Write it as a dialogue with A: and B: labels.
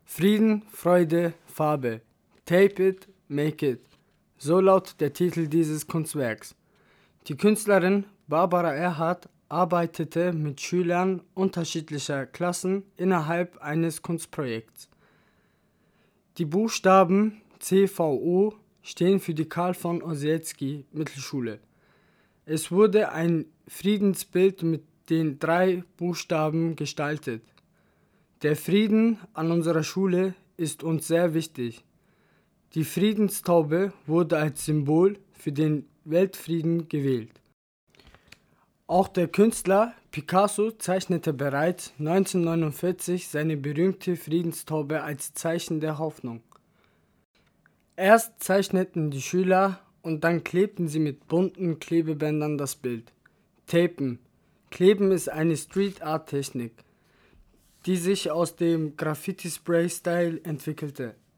A: Frieden, Freude, Farbe. Tape it, make it. So lautet der Titel dieses Kunstwerks. Die Künstlerin Barbara Erhardt arbeitete mit Schülern unterschiedlicher Klassen innerhalb eines Kunstprojekts. Die Buchstaben CVO stehen für die Karl von Ossietzky Mittelschule. Es wurde ein Friedensbild mit den 3 Buchstaben gestaltet. Der Frieden an unserer Schule ist uns sehr wichtig. Die Friedenstaube wurde als Symbol für den Weltfrieden gewählt. Auch der Künstler Picasso zeichnete bereits 1949 seine berühmte Friedenstaube als Zeichen der Hoffnung. Erst zeichneten die Schüler und dann klebten sie mit bunten Klebebändern das Bild. Tapen. Kleben ist eine Street-Art-Technik, die sich aus dem Graffiti-Spray-Style entwickelte.